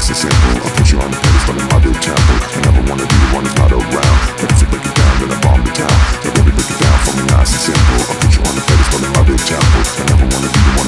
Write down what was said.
nice and simple. I put you on the pedestal in my big temple. I never wanna be the one who's not around. But if you break it down, then I bomb the town. So baby, break it down for me nice and simple. I put you on the pedestal in my big temple. I never wanna be the one